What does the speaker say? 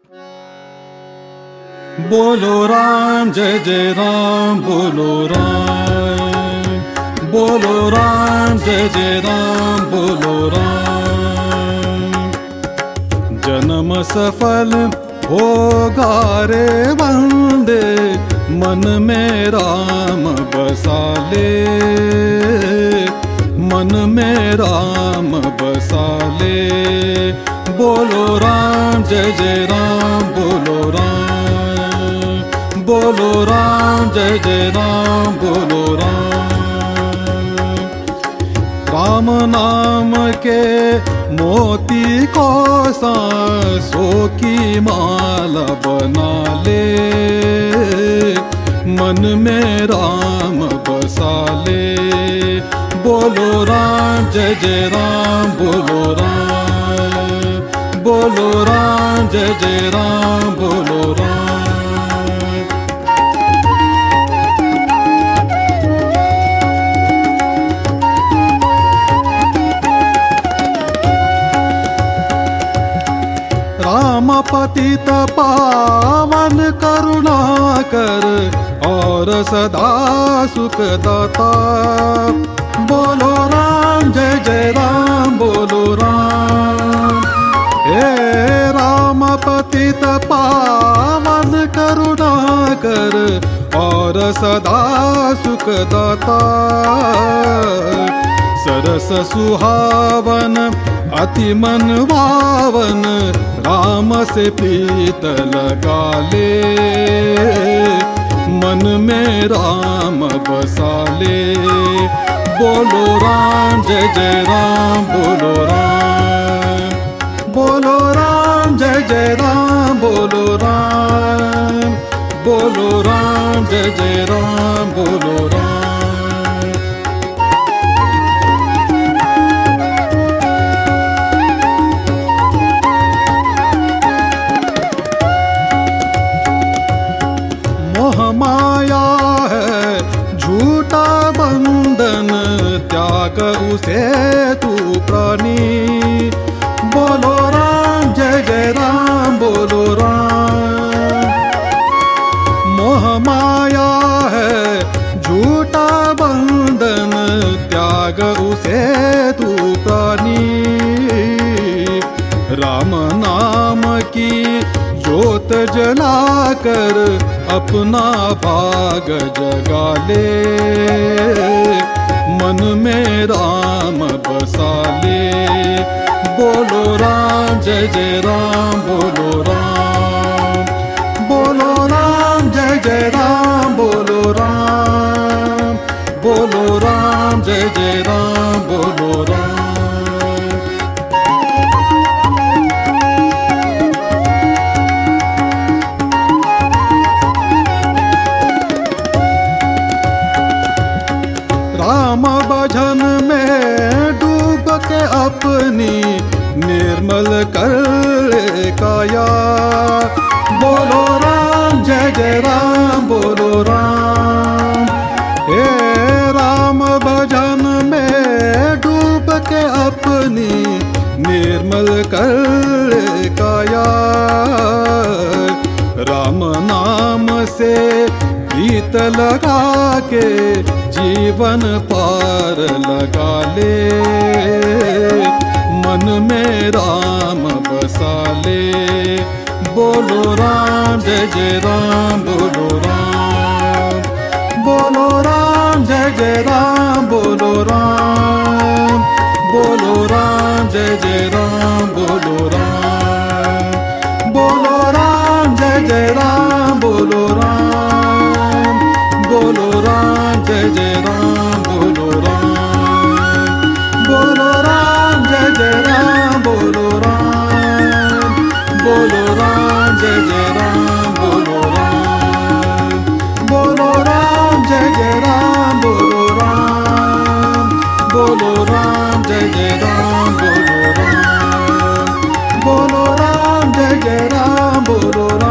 बोलो राम जय जय राम, बोलो राम, बोलो राम जय जय राम, बोलो राम। जन्म सफल होगा रे बंदे, मन में राम बसा ले, मन में राम बसा ले। बोलो राम जय जय राम, बोलो राम, बोलो राम जय जय राम, बोलो राम। राम नाम के मोती को सांसों की माला बना ले, मन में राम बसा ले। बोलो राम जय जय राम, बोलो राम, बोलो राम जय जय राम, बोलो राम। राम पतित पावन करुणाकर और सदा सुख दाता। बोलो राम जय जय राम, बोलो राम। हे राम पतित पावन करुणाकर और सदा सुख दाता। सरस सुहावन अति मन भावन, राम से प्रीत लगा ले, मन में राम बसा ले। बोलो राम जय जय राम, बोलो राम, बोलो राम जय जय राम, बोलो राम, बोलो राम जय जय राम, बोलो राम। मोह माया है झूठा बंधन, त्याग उसे तू प्राणी। बोलो राम जय जय राम, बोलो राम। मोह माया है झूठा बंधन, त्याग उसे तू प्राणी। राम नाम की ज्योत जलाकर अपना भाग जगा ले, मन में राम बसा ले। बोलो राम जय जय राम, बोलो राम, बोलो राम जय जय राम, बोलो राम, बोलो राम जय जय राम, बोलो राम। राम भजन में डूब के अपनी निर्मल कर ले काया। बोलो राम जय जय राम, बोलो राम। हे राम भजन में डूब के अपनी निर्मल कर ले काया। राम नाम से प्रीत लगा के जीवन पार लगा ले, मन में राम बसा ले। बोलो राम जय जय राम, बोलो राम, बोलो राम जय जय राम, बोलो राम, बोलो राम जय जय राम, बोलो राम, बोलो राम जय जय राम, बोलो राम, बोलो राम जय जय राम, बोलो राम, बोलो राम जय जय राम, बोलो राम, बोलो राम जय जय राम, बोलो राम, बोलो राम जय जय राम, बोलो राम, बोलो राम जय जय राम, बोलो राम, बोलो राम जय जय राम, बोलो राम।